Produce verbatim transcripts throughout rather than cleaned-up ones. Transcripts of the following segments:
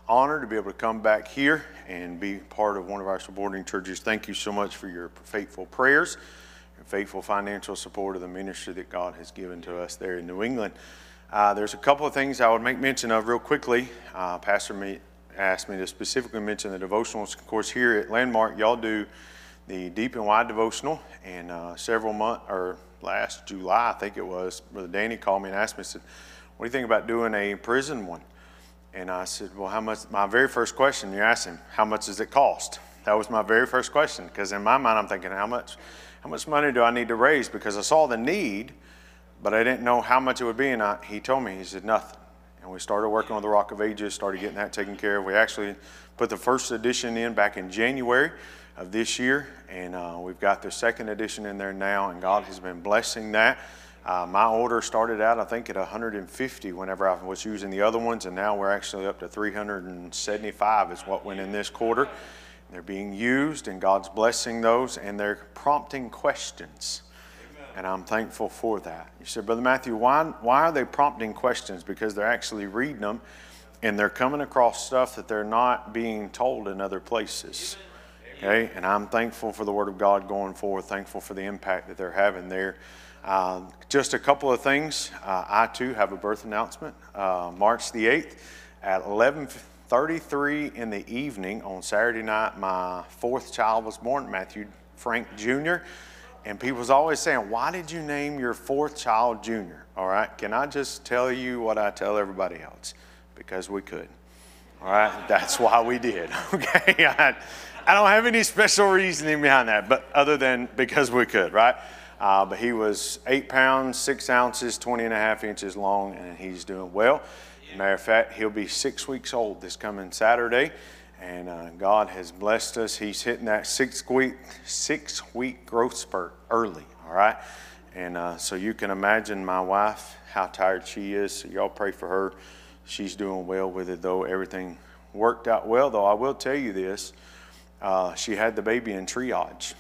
honor to be able to come back here and be part of one of our supporting churches. Thank you so much for your faithful prayers and faithful financial support of the ministry that God has given to us there in New England. Uh, there's a couple of things I would make mention of real quickly. Uh, Pastor me, asked me to specifically mention the devotionals. Of course, here at Landmark, y'all do the Deep and Wide devotional, and uh, several months, or last July, I think it was, Brother Danny called me and asked me, said, what do you think about doing a prison one? And I said, well, how much? My very first question, you asked him, how much does it cost? That was my very first question, because in my mind, I'm thinking, how much, how much money do I need to raise? Because I saw the need, but I didn't know how much it would be, and I, he told me, he said, nothing. And we started working on the Rock of Ages, started getting that taken care of. We actually put the first edition in back in January of this year, and uh, we've got the second edition in there now, and God has been blessing that. Uh, my order started out, I think, at one hundred fifty whenever I was using the other ones, and now we're actually up to three hundred seventy-five is what went in this quarter. They're being used, and God's blessing those, and they're prompting questions. And I'm thankful for that. You said, Brother Matthew, why, why are they prompting questions? Because they're actually reading them, and they're coming across stuff that they're not being told in other places. Okay? And I'm thankful for the Word of God going forward, thankful for the impact that they're having there. Uh, just a couple of things. Uh, I, too, have a birth announcement. Uh, March the eighth at eleven thirty-three in the evening on Saturday night, my fourth child was born, Matthew Frank Junior And people's always saying, why did you name your fourth child Junior? All right, can I just tell you what I tell everybody else? Because we could. All right, that's why we did. Okay, I, I don't have any special reasoning behind that, but other than because we could, right? Uh, but he was eight pounds, six ounces, twenty and a half inches long, and he's doing well. Matter of fact, he'll be six weeks old this coming Saturday. And uh, God has blessed us. He's hitting that six week, six week growth spurt early, all right? And uh, so you can imagine my wife, how tired she is. So y'all pray for her. She's doing well with it, though. Everything worked out well, though. I will tell you this. Uh, she had the baby in triage.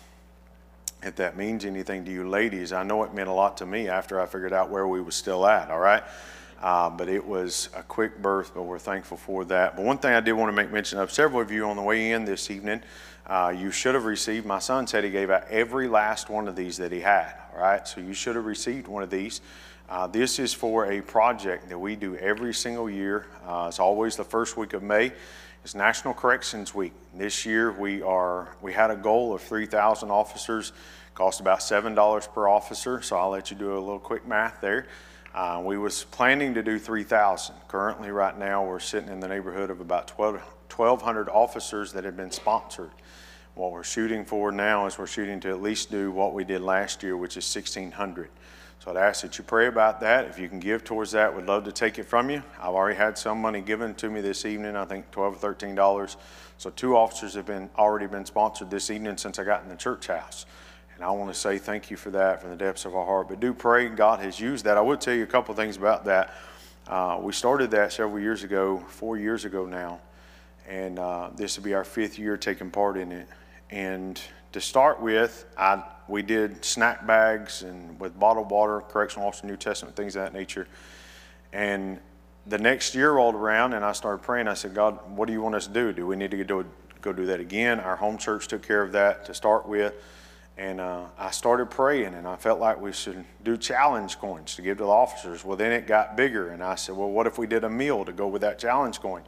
If that means anything to you ladies, I know it meant a lot to me after I figured out where we were still at, all right? Uh, but it was a quick birth, but we're thankful for that. But one thing I did want to make mention of, several of you on the way in this evening, uh, you should have received, my son said he gave out every last one of these that he had, all right? So you should have received one of these. Uh, this is for a project that we do every single year. Uh, it's always the first week of May. It's National Corrections Week. This year we are we had a goal of three thousand officers. Cost about seven dollars per officer, so I'll let you do a little quick math there. Uh, we was planning to do three thousand. Currently, right now, we're sitting in the neighborhood of about twelve hundred officers that have been sponsored. What we're shooting for now is we're shooting to at least do what we did last year, which is sixteen hundred. So I'd ask that you pray about that. If you can give towards that, we'd love to take it from you. I've already had some money given to me this evening, I think twelve or thirteen dollars. So two officers have been already been sponsored this evening since I got in the church house. And I want to say thank you for that from the depths of our heart. But do pray God has used that. I will tell you a couple of things about that. Uh, we started that several years ago, four years ago now. And uh, this will be our fifth year taking part in it. And to start with, I we did snack bags and with bottled water, correctional officer, New Testament, things of that nature. And the next year rolled around and I started praying. I said, God, what do you want us to do? Do we need to go, go do that again? Our home church took care of that to start with. And uh, I started praying, and I felt like we should do challenge coins to give to the officers. Well, then it got bigger, and I said, well, what if we did a meal to go with that challenge coin?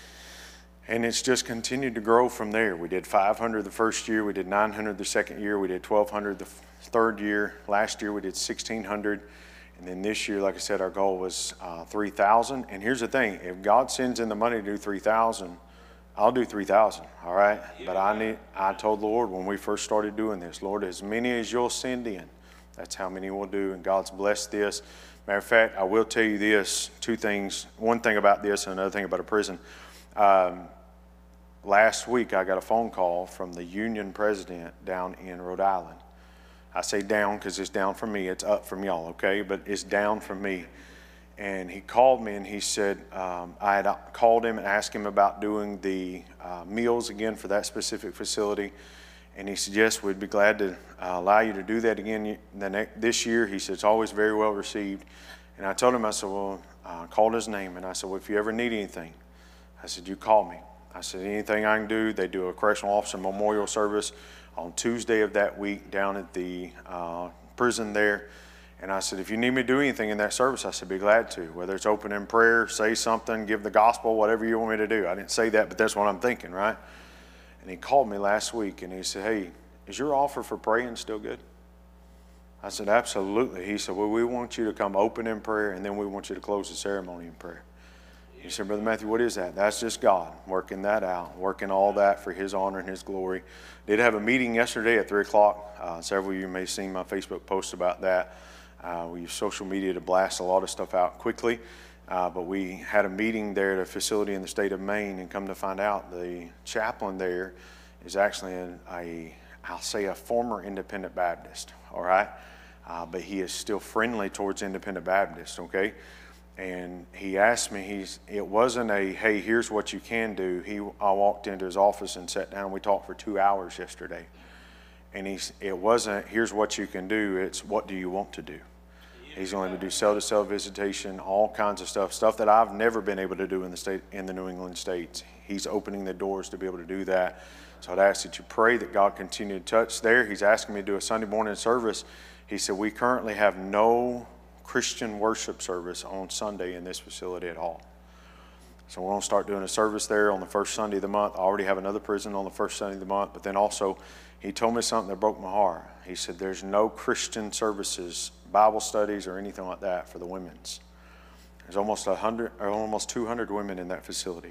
And it's just continued to grow from there. We did five hundred the first year. We did nine hundred the second year. We did twelve hundred the third year. Last year, we did sixteen hundred. And then this year, like I said, our goal was uh, three thousand. And here's the thing. If God sends in the money to do three thousand, I'll do three thousand, all right? But I need. I told the Lord when we first started doing this, Lord, as many as you'll send in, that's how many we'll do, and God's blessed this. Matter of fact, I will tell you this, two things. One thing about this and another thing about a prison. Um, last week, I got a phone call from the union president down in Rhode Island. I say down because it's down from me. It's up from y'all, okay? But it's down from me. And he called me and he said, um, I had called him and asked him about doing the uh, meals again for that specific facility. And he said, yes, we'd be glad to uh, allow you to do that again the next, this year. He said, it's always very well received. And I told him, I said, well, I called his name. And I said, well, if you ever need anything, I said, you call me. I said, anything I can do. They do a correctional officer memorial service on Tuesday of that week down at the uh, prison there. And I said, if you need me to do anything in that service, I said, be glad to. Whether it's open in prayer, say something, give the gospel, whatever you want me to do. I didn't say that, but that's what I'm thinking, right? And he called me last week and he said, hey, is your offer for praying still good? I said, absolutely. He said, well, we want you to come open in prayer and then we want you to close the ceremony in prayer. He said, Brother Matthew, what is that? That's just God working that out, working all that for His honor and His glory. Did have a meeting yesterday at three o'clock. Uh, several of you may have seen my Facebook post about that. Uh, we use social media to blast a lot of stuff out quickly. Uh, but we had a meeting there at a facility in the state of Maine, and come to find out the chaplain there is actually an, a, I'll say a former Independent Baptist, all right? Uh, but he is still friendly towards Independent Baptists, okay? And he asked me, he's, it wasn't a, hey, here's what you can do. He, I walked into his office and sat down, and we talked for two hours yesterday. And he's, it wasn't, here's what you can do, it's what do you want to do? He's going to do cell-to-cell visitation, all kinds of stuff, stuff that I've never been able to do in the state, in the New England states. He's opening the doors to be able to do that. So I'd ask that you pray that God continue to touch there. He's asking me to do a Sunday morning service. He said, we currently have no Christian worship service on Sunday in this facility at all. So we're going to start doing a service there on the first Sunday of the month. I already have another prison on the first Sunday of the month, but then also he told me something that broke my heart. He said there's no Christian services, Bible studies or anything like that for the women's. There's almost a hundred or almost two hundred women in that facility.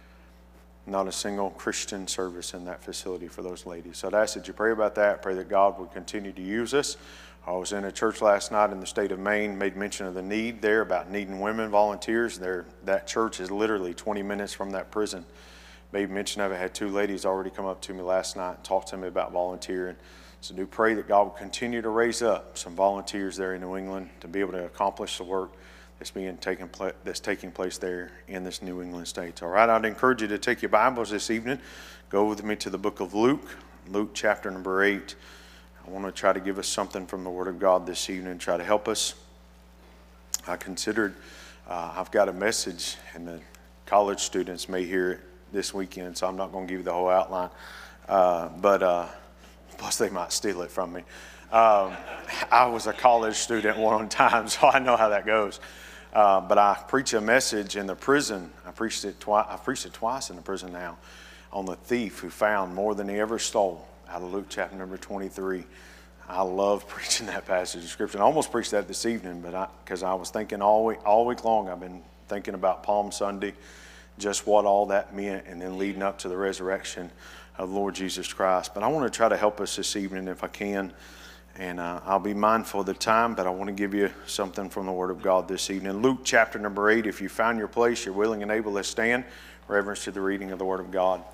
Not a single Christian service in that facility for those ladies. So I'd ask that you pray about that, pray that God would continue to use us. I was in a church last night in the state of Maine, made mention of the need there about needing women volunteers. There, that church is literally twenty minutes from that prison. Made mention of it, had two ladies already come up to me last night and talk to me about volunteering. So do pray that God will continue to raise up some volunteers there in New England to be able to accomplish the work that's being taken pla- that's taking place there in this New England states. All right, I'd encourage you to take your Bibles this evening. Go with me to the book of Luke, Luke chapter number eight. I want to try to give us something from the Word of God this evening, try to help us. I considered, uh, I've got a message, and the college students may hear it this weekend, so I'm not going to give you the whole outline. Uh, but uh, plus they might steal it from me. Um, I was a college student one time, so I know how that goes. Uh, but I preach a message in the prison. I preached it twice. I preached it twice in the prison now, on the thief who found more than he ever stole. Out of Luke chapter number twenty-three. I love preaching that passage of Scripture. I almost preached that this evening, but I, because I was thinking all week, all week long, I've been thinking about Palm Sunday, just what all that meant, and then leading up to the resurrection of the Lord Jesus Christ. But I want to try to help us this evening if I can, and uh, I'll be mindful of the time, but I want to give you something from the Word of God this evening. Luke chapter number eight, if you found your place, you're willing and able to stand, reverence to the reading of the Word of God.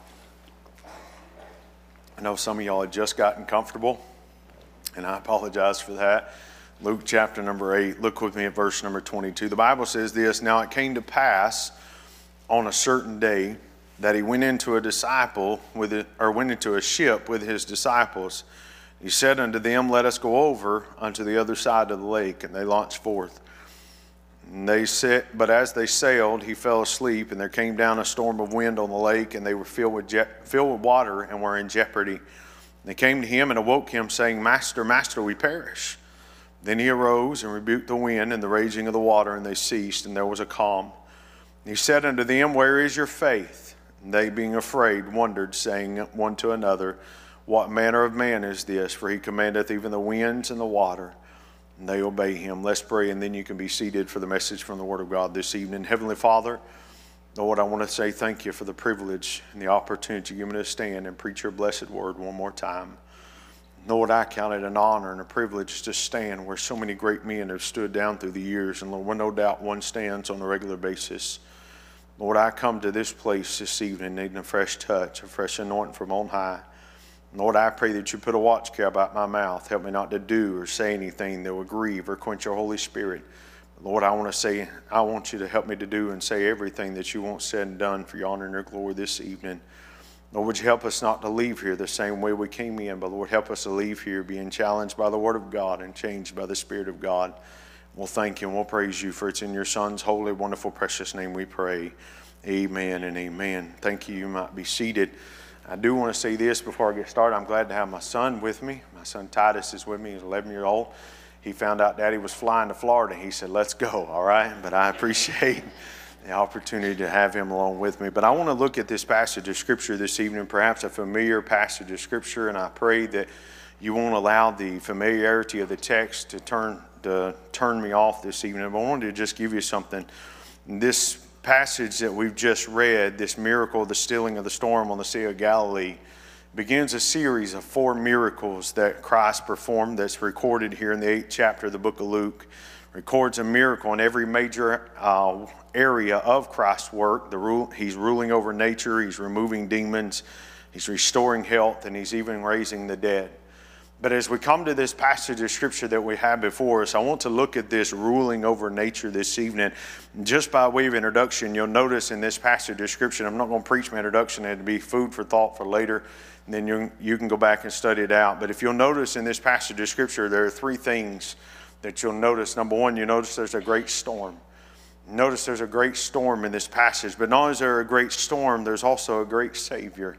I know some of y'all had just gotten comfortable, and I apologize for that. Luke chapter number eight, look with me at verse number twenty-two. The Bible says this, now it came to pass on a certain day that he went into a disciple with it, or went into a ship with his disciples. He said unto them, let us go over unto the other side of the lake, and they launched forth. And they set, but as they sailed, he fell asleep, and there came down a storm of wind on the lake, and they were filled with je- filled with water and were in jeopardy. They came to him and awoke him, saying, Master, Master, we perish. Then he arose and rebuked the wind and the raging of the water, and they ceased, and there was a calm. And he said unto them, where is your faith? And they, being afraid, wondered, saying one to another, what manner of man is this? For he commandeth even the winds and the water, and they obey him. Let's pray, and then you can be seated for the message from the Word of God this evening. Heavenly Father, Lord, I want to say thank you for the privilege and the opportunity you've given us to stand and preach your blessed word one more time. Lord, I count it an honor and a privilege to stand where so many great men have stood down through the years, and Lord, well, no doubt one stands on a regular basis. Lord, I come to this place this evening needing a fresh touch, a fresh anointing from on high. Lord, I pray that you put a watch care about my mouth. Help me not to do or say anything that will grieve or quench your Holy Spirit. Lord, I want to say, I want you to help me to do and say everything that you want said and done for your honor and your glory this evening. Lord, would you help us not to leave here the same way we came in, but Lord, help us to leave here being challenged by the Word of God and changed by the Spirit of God. We'll thank you and we'll praise you, for it's in your Son's holy, wonderful, precious name we pray. Amen and amen. Thank you. You might be seated. I do want to say this before I get started. I'm glad to have my son with me. My son Titus is with me. He's eleven years old. He found out Daddy was flying to Florida. He said, let's go, all right? But I appreciate the opportunity to have him along with me. But I want to look at this passage of Scripture this evening, perhaps a familiar passage of Scripture, and I pray that you won't allow the familiarity of the text to turn to turn me off this evening. But I wanted to just give you something. This passage that we've just read, this miracle, the stilling of the storm on the Sea of Galilee, begins a series of four miracles that Christ performed that's recorded here in the eighth chapter of the book of Luke. Records a miracle in every major uh, area of Christ's work. The rule, he's ruling over nature, he's removing demons, he's restoring health, and he's even raising the dead. But as we come to this passage of Scripture that we have before us, I want to look at this ruling over nature this evening. Just by way of introduction, you'll notice in this passage of Scripture, I'm not going to preach my introduction, it'll be food for thought for later, and then you, you can go back and study it out. But if you'll notice in this passage of Scripture, there are three things that you'll notice. Number one, you notice there's a great storm. Notice there's a great storm in this passage, but not only is there a great storm, there's also a great Savior.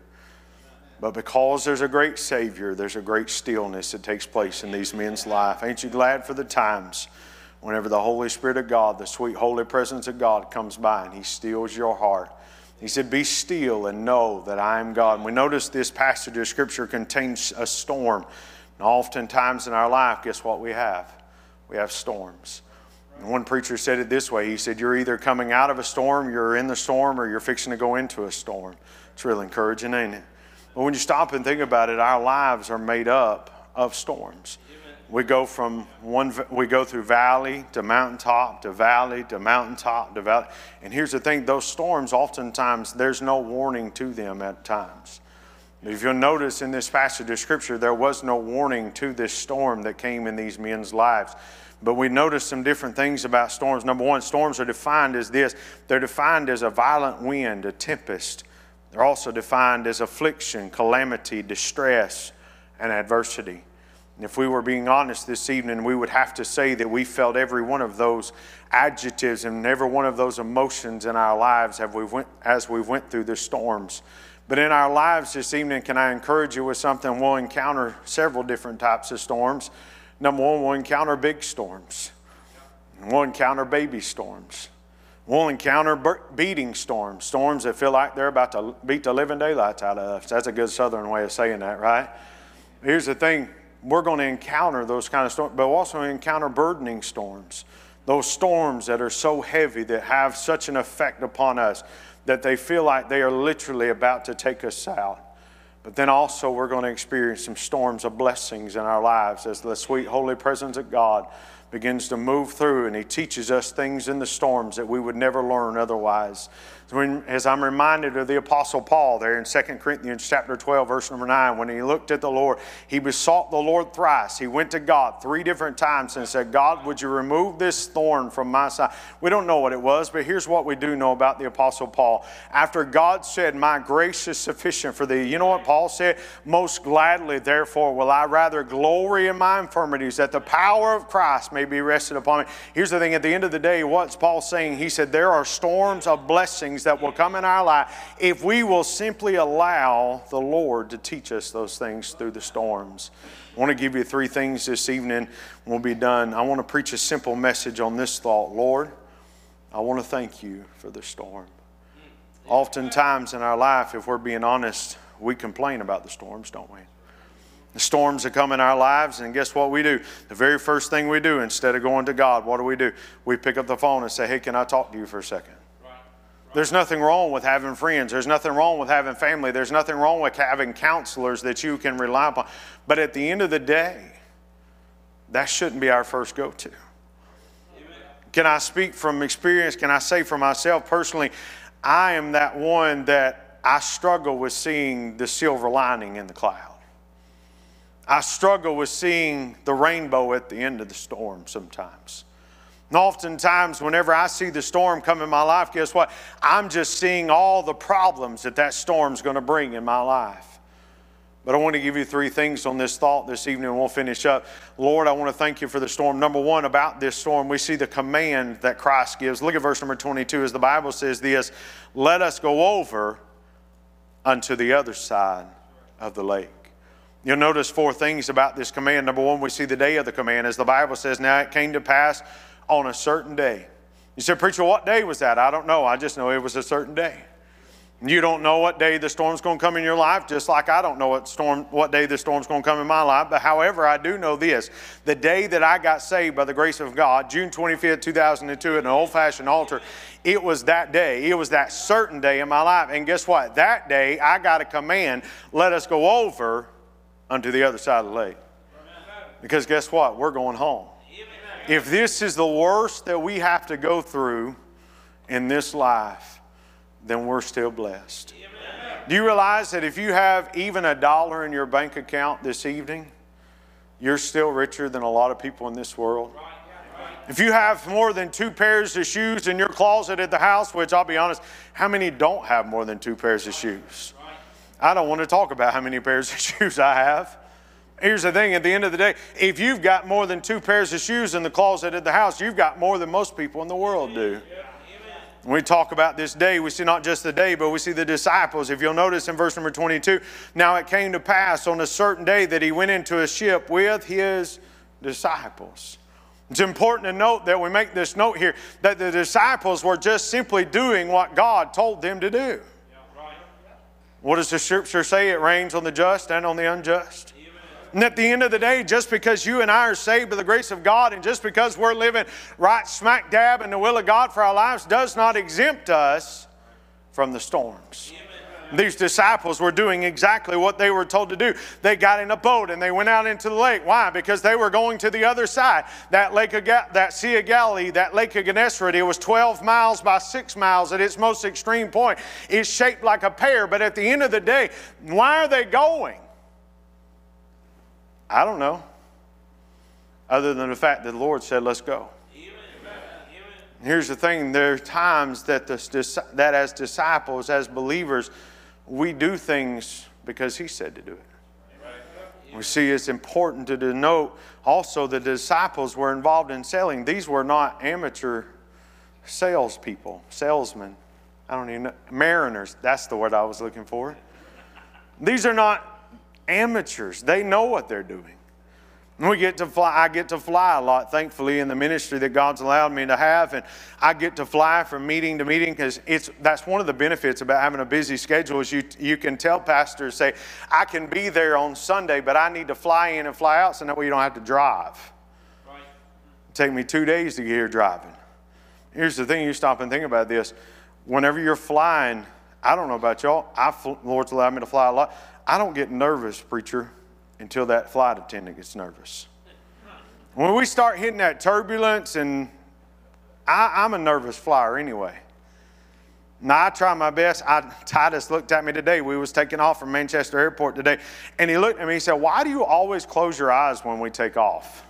But because there's a great Savior, there's a great stillness that takes place in these men's life. Ain't you glad for the times whenever the Holy Spirit of God, the sweet holy presence of God comes by and He stills your heart? He said, be still and know that I am God. And we notice this passage of Scripture contains a storm. And oftentimes in our life, guess what we have? We have storms. And one preacher said it this way. He said, you're either coming out of a storm, you're in the storm, or you're fixing to go into a storm. It's really encouraging, ain't it? But when you stop and think about it, our lives are made up of storms. We go from one, we go through valley to mountaintop to valley to mountaintop to valley. And here's the thing, those storms, oftentimes, there's no warning to them at times. But if you'll notice in this passage of Scripture, there was no warning to this storm that came in these men's lives. But we notice some different things about storms. Number one, storms are defined as this. They're defined as a violent wind, a tempest. They're also defined as affliction, calamity, distress, and adversity. And if we were being honest this evening, we would have to say that we felt every one of those adjectives and every one of those emotions in our lives as we went, as we went through the storms. But in our lives this evening, can I encourage you with something? We'll encounter several different types of storms. Number one, we'll encounter big storms. We'll encounter baby storms. We'll encounter beating storms, storms that feel like they're about to beat the living daylights out of us. That's a good southern way of saying that, right? Here's the thing. We're going to encounter those kind of storms, but we'll also encounter burdening storms. Those storms that are so heavy, that have such an effect upon us, that they feel like they are literally about to take us out. But then also we're going to experience some storms of blessings in our lives as the sweet holy presence of God begins to move through, and He teaches us things in the storms that we would never learn otherwise. So when, as I'm reminded of the Apostle Paul there in Second Corinthians chapter twelve, verse number nine, when he looked at the Lord, he besought the Lord thrice. He went to God three different times and said, God, would you remove this thorn from my side? We don't know what it was, but here's what we do know about the Apostle Paul. After God said, my grace is sufficient for thee, you know what Paul said? Most gladly, therefore, will I rather glory in my infirmities, that the power of Christ may be rested upon me. Here's the thing, at the end of the day, what's Paul saying? He said, there are storms of blessings that will come in our life if we will simply allow the Lord to teach us those things through the storms. I want to give you three things this evening. We'll be done. I want to preach a simple message on this thought. Lord, I want to thank you for the storm. Oftentimes in our life, if we're being honest, we complain about the storms, don't we? The storms that come in our lives, and guess what we do? The very first thing we do, instead of going to God, what do we do? We pick up the phone and say, hey, can I talk to you for a second? Right. Right. There's nothing wrong with having friends. There's nothing wrong with having family. There's nothing wrong with having counselors that you can rely upon. But at the end of the day, that shouldn't be our first go-to. Amen. Can I speak from experience? Can I say for myself personally, I am that one that I struggle with seeing the silver lining in the cloud. I struggle with seeing the rainbow at the end of the storm sometimes. And oftentimes, whenever I see the storm come in my life, guess what? I'm just seeing all the problems that that storm's going to bring in my life. But I want to give you three things on this thought this evening, and we'll finish up. Lord, I want to thank you for the storm. Number one, about this storm, we see the command that Christ gives. Look at verse number twenty-two, as the Bible says this, let us go over unto the other side of the lake. You'll notice four things about this command. Number one, we see the day of the command. As the Bible says, now it came to pass on a certain day. You said, preacher, what day was that? I don't know. I just know it was a certain day. You don't know what day the storm's going to come in your life, just like I don't know what storm, what day the storm's going to come in my life. But however, I do know this. The day that I got saved by the grace of God, June twenty-fifth, two thousand two, at an old-fashioned altar, it was that day. It was that certain day in my life. And guess what? That day, I got a command, let us go over unto the other side of the lake. Because guess what? We're going home. If this is the worst that we have to go through in this life, then we're still blessed. Amen. Do you realize that if you have even a dollar in your bank account this evening, you're still richer than a lot of people in this world? Right. Right. If you have more than two pairs of shoes in your closet at the house, which I'll be honest, how many don't have more than two pairs of shoes? Right. I don't want to talk about how many pairs of shoes I have. Here's the thing, at the end of the day, if you've got more than two pairs of shoes in the closet at the house, you've got more than most people in the world do. Yeah. When we talk about this day, we see not just the day, but we see the disciples. If you'll notice in verse number twenty-two, now it came to pass on a certain day that he went into a ship with his disciples. It's important to note that we make this note here, that the disciples were just simply doing what God told them to do. What does the scripture say? It rains on the just and on the unjust. And at the end of the day, just because you and I are saved by the grace of God, and just because we're living right smack dab in the will of God for our lives, does not exempt us from the storms. Amen. These disciples were doing exactly what they were told to do. They got in a boat and they went out into the lake. Why? Because they were going to the other side. That lake of Ga- that Sea of Galilee, that Lake of Gennesaret, it was twelve miles by six miles at its most extreme point. It's shaped like a pear, but at the end of the day, why are they going? I don't know, other than the fact that the Lord said, let's go. Amen. Here's the thing, there are times that, the, that as disciples, as believers, we do things because He said to do it. Amen. We see it's important to denote also the disciples were involved in selling. These were not amateur salespeople, salesmen. I don't even know, mariners, that's the word I was looking for. These are not amateurs. They know what they're doing. We get to fly. I get to fly a lot, thankfully, in the ministry that God's allowed me to have, and I get to fly from meeting to meeting because it's that's one of the benefits about having a busy schedule. Is you you can tell pastors, say, I can be there on Sunday, but I need to fly in and fly out, so that way you don't have to drive. Right. It'd take me two days to get here driving. Here's the thing: you stop and think about this. Whenever you're flying, I don't know about y'all. I the Lord's allowed me to fly a lot. I don't get nervous, preacher, until that flight attendant gets nervous. When we start hitting that turbulence, and I, I'm a nervous flyer anyway. Now, I try my best. I, Titus looked at me today. We was taking off from Manchester Airport today, and he looked at me and he said, why do you always close your eyes when we take off?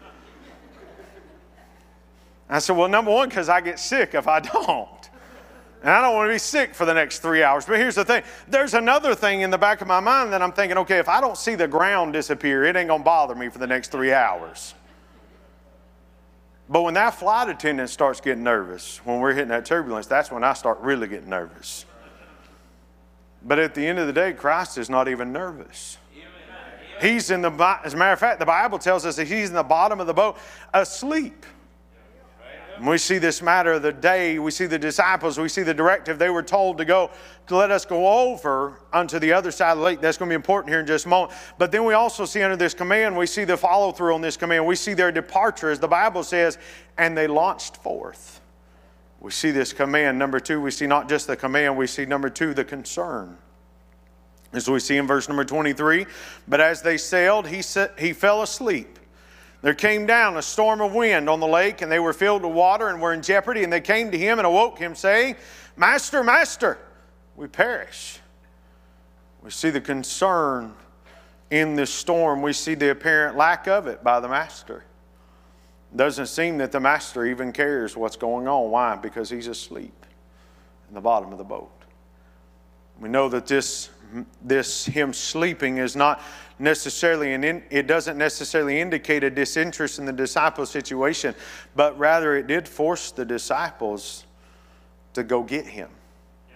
I said, well, number one, because I get sick if I don't. And I don't want to be sick for the next three hours. But here's the thing. There's another thing in the back of my mind that I'm thinking, okay, if I don't see the ground disappear, it ain't going to bother me for the next three hours. But when that flight attendant starts getting nervous, when we're hitting that turbulence, that's when I start really getting nervous. But at the end of the day, Christ is not even nervous. He's in the, as a matter of fact, the Bible tells us that He's in the bottom of the boat asleep. And we see this matter of the day, we see the disciples, we see the directive. They were told to go, to let us go over unto the other side of the lake. That's going to be important here in just a moment. But then we also see under this command, we see the follow through on this command. We see their departure, as the Bible says, and they launched forth. We see this command. Number two, we see not just the command, we see number two, the concern. As we see in verse number twenty-three, but as they sailed, he, set, he fell asleep. There came down a storm of wind on the lake, and they were filled with water and were in jeopardy. And they came to him and awoke him, saying, Master, Master, we perish. We see the concern in this storm. We see the apparent lack of it by the master. It doesn't seem that the master even cares what's going on. Why? Because he's asleep in the bottom of the boat. We know that this this him sleeping is not necessarily an in, it doesn't necessarily indicate a disinterest in the disciples' situation, but rather it did force the disciples to go get him. Yeah.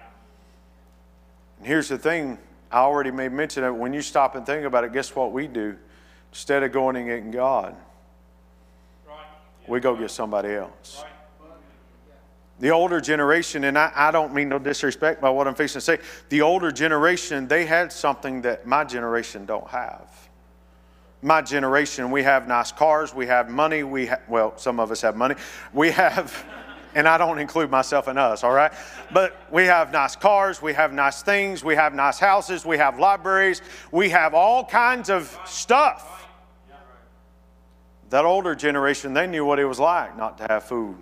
And here's the thing, I already made mention of it. When you stop and think about it, guess what we do? Instead of going and getting God, right. Yeah. We go get somebody else. Right. The older generation, and I, I don't mean no disrespect by what I'm fixing to say, the older generation, they had something that my generation don't have. My generation, we have nice cars, we have money, we ha- well, some of us have money. We have, and I don't include myself in us, all right? But we have nice cars, we have nice things, we have nice houses, we have libraries, we have all kinds of stuff. That older generation, they knew what it was like not to have food.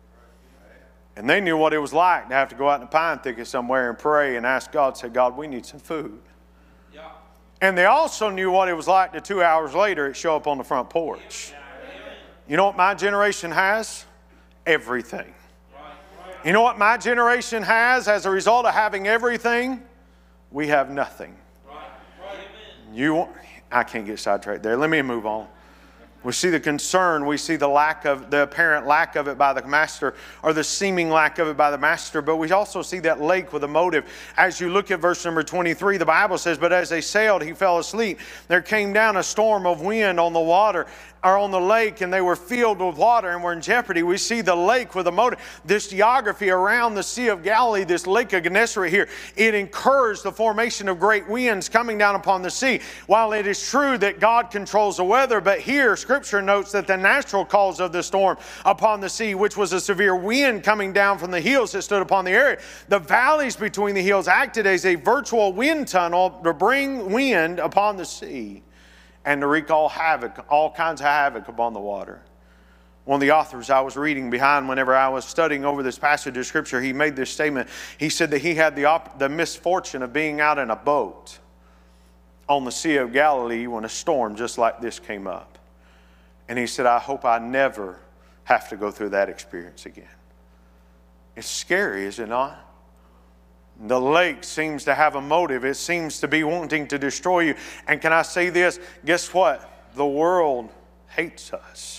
And they knew what it was like to have to go out in the pine thicket somewhere and pray and ask God, say, God, we need some food. Yeah. And they also knew what it was like to two hours later, it show up on the front porch. Yeah. You know what my generation has? Everything. Right. You know what my generation has as a result of having everything? We have nothing. Right. Right. You, I can't get sidetracked there. Let me move on. We see the concern, we see the lack of, the apparent lack of it by the master, or the seeming lack of it by the master, but we also see that lake with a motive. As you look at verse number twenty-three, the Bible says, but as they sailed, he fell asleep. There came down a storm of wind on the water, or on the lake, and they were filled with water and were in jeopardy. We see the lake with a motive. This geography around the Sea of Galilee, this lake of Gennesaret here, it encouraged the formation of great winds coming down upon the sea. While it is true that God controls the weather, but here Scripture notes that the natural cause of the storm upon the sea, which was a severe wind coming down from the hills that stood upon the area, the valleys between the hills acted as a virtual wind tunnel to bring wind upon the sea and to wreak all havoc, all kinds of havoc upon the water. One of the authors I was reading behind whenever I was studying over this passage of Scripture, he made this statement. He said that he had the, op- the misfortune of being out in a boat on the Sea of Galilee when a storm just like this came up. And he said, I hope I never have to go through that experience again. It's scary, is it not? The lake seems to have a motive. It seems to be wanting to destroy you. And can I say this? Guess what? The world hates us.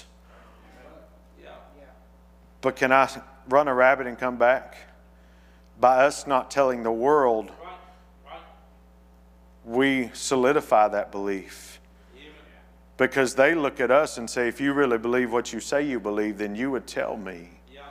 But can I run a rabbit and come back? By us not telling the world, we solidify that belief. Because they look at us and say, if you really believe what you say you believe, then you would tell me.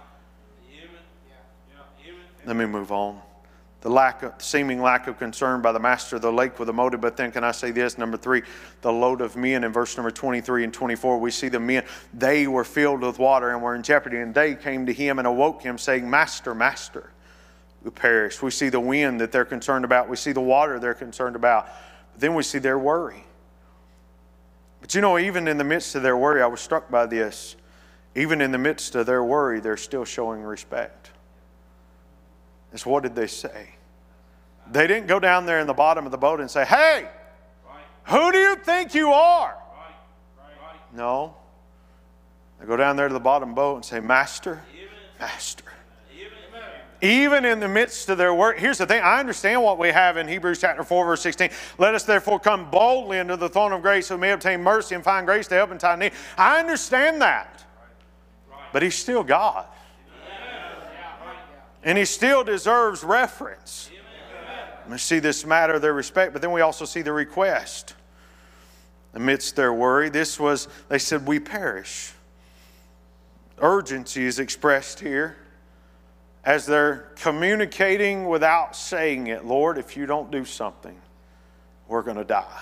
Let me move on. The lack of, seeming lack of concern by the master of the lake with a motive. But then can I say this? Number three, the load of men in verse number twenty-three and twenty-four. We see the men, they were filled with water and were in jeopardy. And they came to him and awoke him saying, Master, Master, we perished. We see the wind that they're concerned about. We see the water they're concerned about. But then we see their worry. But you know, even in the midst of their worry, I was struck by this. Even in the midst of their worry, they're still showing respect. And so what did they say? They didn't go down there in the bottom of the boat and say, hey, who do you think you are? No. They go down there to the bottom of the boat and say, Master, Master. Even in the midst of their work. Here's the thing. I understand what we have in Hebrews chapter four, verse sixteen. Let us therefore come boldly into the throne of grace so we may obtain mercy and find grace to help in time of need. I understand that. But He's still God. And He still deserves reference. We see this matter of their respect, but then we also see the request. Amidst their worry, this was, they said, we perish. Urgency is expressed here as they're communicating without saying it. Lord, if you don't do something, we're going to die.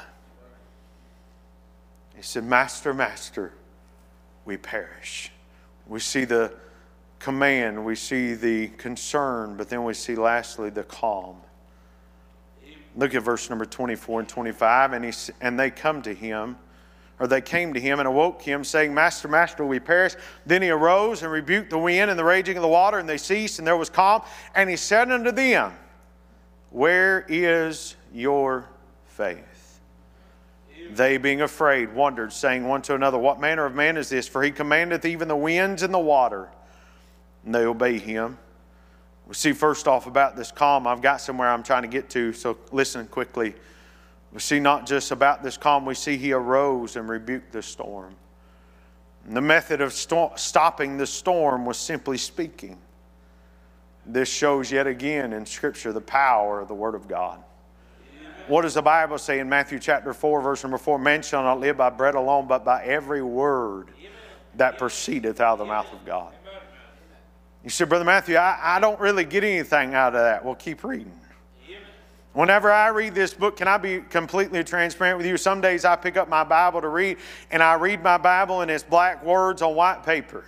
He said, Master, Master, we perish. We see the command, we see the concern, but then we see lastly the calm. Look at verse number twenty-four and twenty-five. And, he, and they come to him, or they came to him and awoke him, saying, Master, Master, we perish. Then he arose and rebuked the wind and the raging of the water, and they ceased, and there was calm. And he said unto them, where is your faith? They, being afraid, wondered, saying one to another, what manner of man is this? For he commandeth even the winds and the water, and they obey him. We see first off about this calm. I've got somewhere I'm trying to get to, so listen quickly. We see not just about this calm, we see he arose and rebuked the storm. And the method of sto- stopping the storm was simply speaking. This shows yet again in Scripture the power of the Word of God. What does the Bible say in Matthew chapter four, verse number four? Man shall not live by bread alone, but by every word that proceedeth out of the mouth of God. You said, Brother Matthew, I, I don't really get anything out of that. Well, keep reading. Whenever I read this book, can I be completely transparent with you? Some days I pick up my Bible to read, and I read my Bible and it's black words on white paper.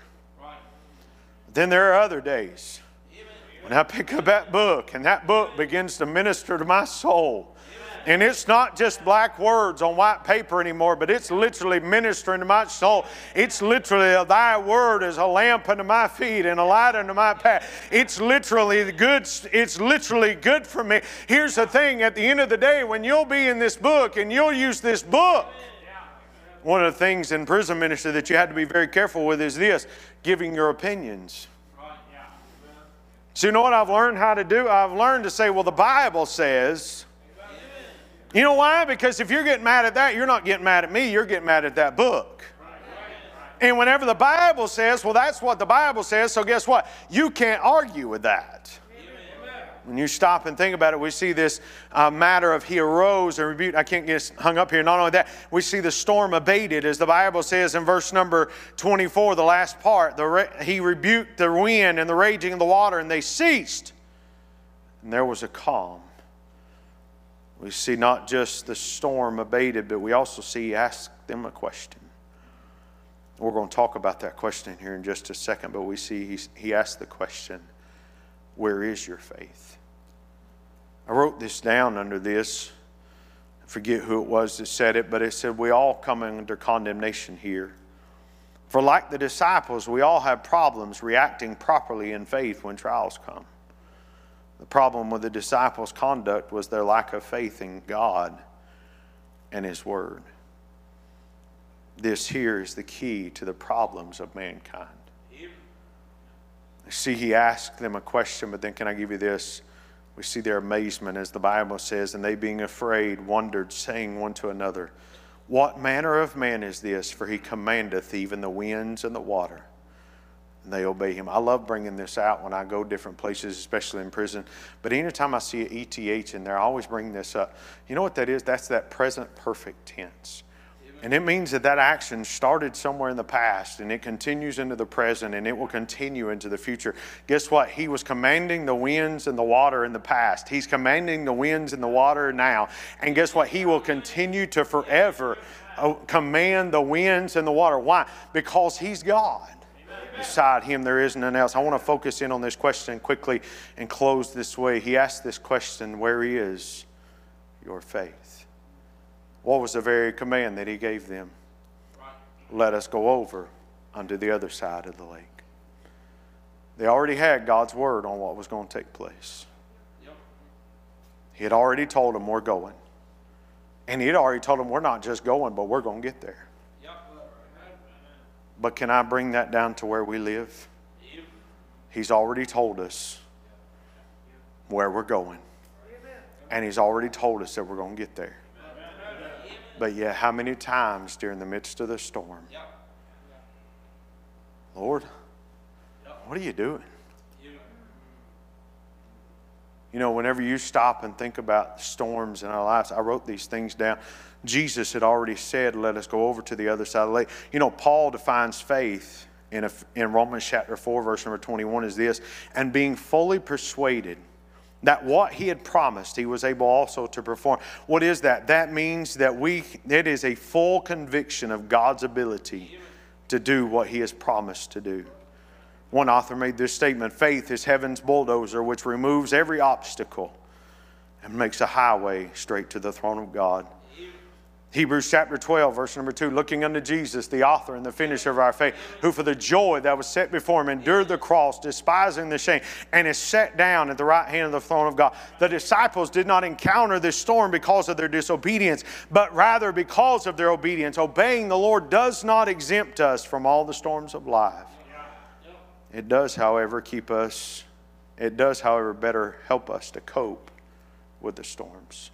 Then there are other days when I pick up that book, and that book begins to minister to my soul. And it's not just black words on white paper anymore, but it's literally ministering to my soul. It's literally, thy word is a lamp unto my feet and a light unto my path. It's literally good. It's literally good for me. Here's the thing, at the end of the day, when you'll be in this book and you'll use this book, one of the things in prison ministry that you had to be very careful with is this, giving your opinions. So you know what I've learned how to do? I've learned to say, well, the Bible says. You know why? Because if you're getting mad at that, you're not getting mad at me. You're getting mad at that book. And whenever the Bible says, well, that's what the Bible says, so guess what? You can't argue with that. When you stop and think about it, we see this uh, matter of he arose and rebuked. I can't get hung up here. Not only that, we see the storm abated, as the Bible says in verse number twenty-four, the last part. The re- he rebuked the wind and the raging of the water, and they ceased. And there was a calm. We see not just the storm abated, but we also see he asked them a question. We're going to talk about that question here in just a second, but we see he, he asked the question, where is your faith? I wrote this down under this. I forget who it was that said it, but it said, we all come under condemnation here. For like the disciples, we all have problems reacting properly in faith when trials come. The problem with the disciples' conduct was their lack of faith in God and His Word. This here is the key to the problems of mankind. See, he asked them a question, but then can I give you this? We see their amazement, as the Bible says, and they being afraid wondered, saying one to another, what manner of man is this? For he commandeth even the winds and the water, and they obey him. I love bringing this out when I go different places, especially in prison. But anytime I see an E T H in there, I always bring this up. You know what that is? That's that present perfect tense. And it means that that action started somewhere in the past and it continues into the present and it will continue into the future. Guess what? He was commanding the winds and the water in the past. He's commanding the winds and the water now. And guess what? He will continue to forever command the winds and the water. Why? Because He's God. Beside Him there is none else. I want to focus in on this question quickly and close this way. He asked this question, where is your faith? What was the very command that He gave them? Let us go over unto the other side of the lake. They already had God's word on what was going to take place. He had already told them we're going. And He had already told them we're not just going, but we're going to get there. But can I bring that down to where we live? He's already told us where we're going. And He's already told us that we're going to get there. But yet, how many times during the midst of the storm, Lord, what are you doing? You know, whenever you stop and think about storms in our lives, I wrote these things down. Jesus had already said, let us go over to the other side of the lake. You know, Paul defines faith in, a, in Romans chapter four, verse number twenty-one is this, and being fully persuaded that what He had promised, He was able also to perform. What is that? That means that we, it is a full conviction of God's ability to do what He has promised to do. One author made this statement, faith is heaven's bulldozer which removes every obstacle and makes a highway straight to the throne of God. Hebrews chapter twelve, verse number two, looking unto Jesus, the author and the finisher of our faith, who for the joy that was set before Him endured the cross, despising the shame, and is set down at the right hand of the throne of God. The disciples did not encounter this storm because of their disobedience, but rather because of their obedience. Obeying the Lord does not exempt us from all the storms of life. It does, however, keep us It does, however, better help us to cope with the storms.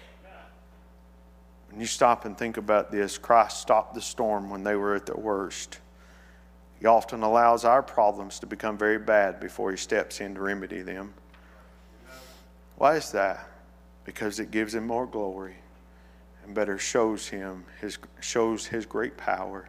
When you stop and think about this, Christ stopped the storm when they were at their worst. He often allows our problems to become very bad before He steps in to remedy them. Why is that? Because it gives Him more glory and better shows Him His shows His great power.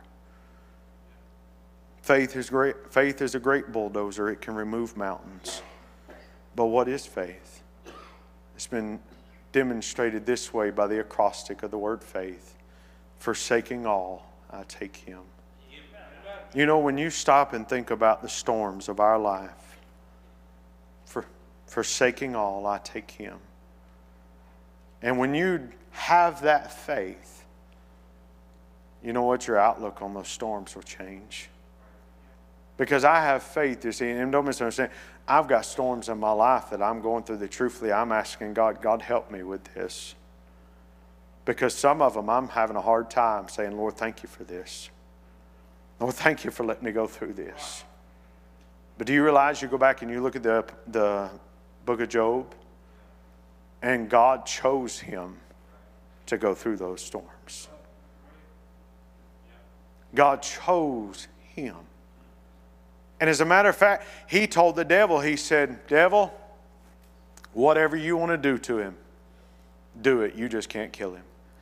Faith is great. Faith is a great bulldozer. It can remove mountains. But what is faith? It's been demonstrated this way by the acrostic of the word faith. Forsaking all, I take Him. You know, when you stop and think about the storms of our life, for forsaking all, I take Him. And when you have that faith, you know what? Your outlook on those storms will change. Because I have faith, you see, and don't misunderstand, I've got storms in my life that I'm going through that truthfully I'm asking God, God help me with this. Because some of them I'm having a hard time saying, Lord, thank you for this. Lord, thank you for letting me go through this. But do you realize you go back and you look at the, the book of Job, and God chose him to go through those storms. God chose him. And as a matter of fact, he told the devil, he said, devil, whatever you want to do to him, do it. You just can't kill him.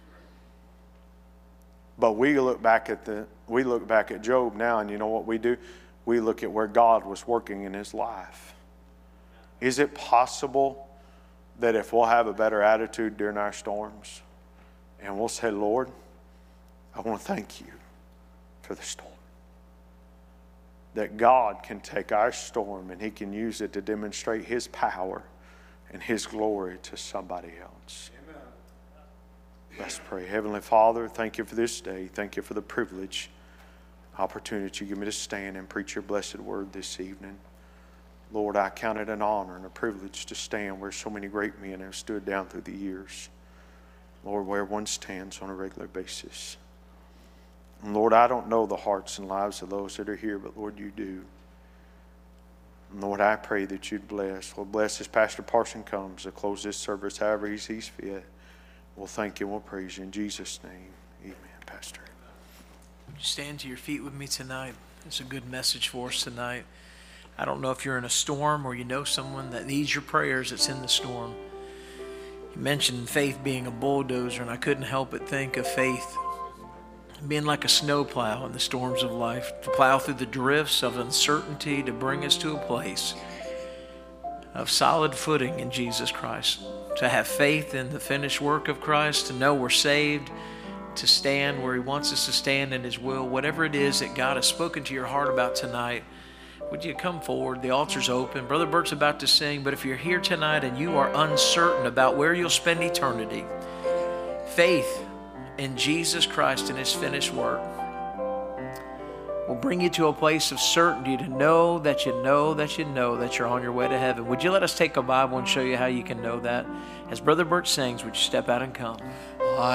But we look back at the we look back at Job now, and you know what we do? We look at where God was working in his life. Is it possible that if we'll have a better attitude during our storms, and we'll say, Lord, I want to thank you for the storm, that God can take our storm and he can use it to demonstrate his power and his glory to somebody else. Amen. Let's pray. Heavenly Father, thank you for this day. Thank you for the privilege, opportunity you give me to stand and preach your blessed word this evening. Lord, I count it an honor and a privilege to stand where so many great men have stood down through the years. Lord, where one stands on a regular basis. And Lord, I don't know the hearts and lives of those that are here, but Lord, you do. And Lord, I pray that you'd bless. Lord, bless as Pastor Parson comes to close this service however he sees fit. We'll thank you and we'll praise you in Jesus' name. Amen, Pastor. Stand to your feet with me tonight. It's a good message for us tonight. I don't know if you're in a storm or you know someone that needs your prayers that's in the storm. You mentioned faith being a bulldozer, and I couldn't help but think of faith being like a snowplow in the storms of life, to plow through the drifts of uncertainty to bring us to a place of solid footing in Jesus Christ, to have faith in the finished work of Christ, to know we're saved, to stand where he wants us to stand in his will. Whatever it is that God has spoken to your heart about tonight, would you come forward? The altar's open. Brother Bert's about to sing, but if you're here tonight and you are uncertain about where you'll spend eternity, faith in Jesus Christ and his finished work will bring you to a place of certainty to know that you know that you know that you're on your way to heaven. Would you let us take a Bible and show you how you can know that? As Brother Bert sings, would you step out and come?